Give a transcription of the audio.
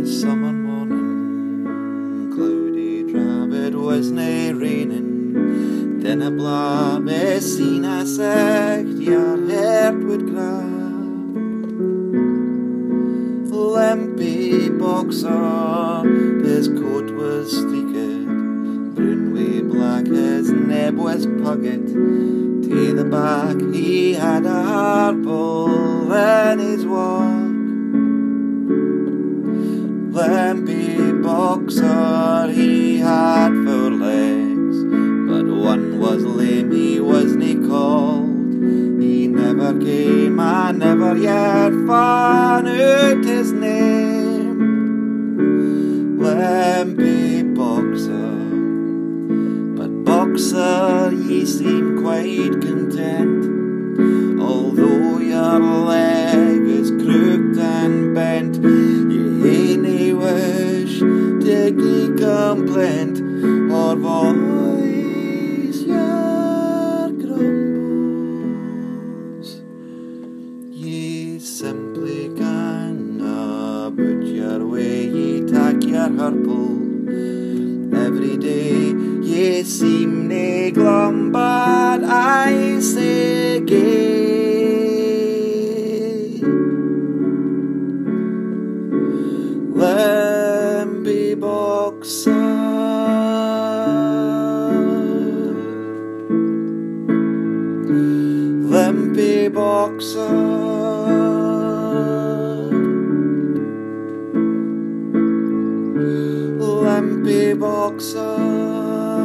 summer morning, cloudy drab, it was nae raining. Then a blabbe seen a sacht your heart would grab. Limpy boxer, his coat was streaked, brown wi' black, his neb was pugged. To the back he had a harple in his walk. Limpy boxer, he had 4 legs, but one was lame, he wasnae called. He never came, I never yet found out his name. Limpy boxer, but boxer, ye seem quite content, although your leg is crooked and bent. You hae nae wish to gie complaint or voice your grumbles. Ye simply canna put your way, ye tak your harple. Every day ye seem nae glum, but I say gay. Limpy boxer, limpy boxer, limpy boxer.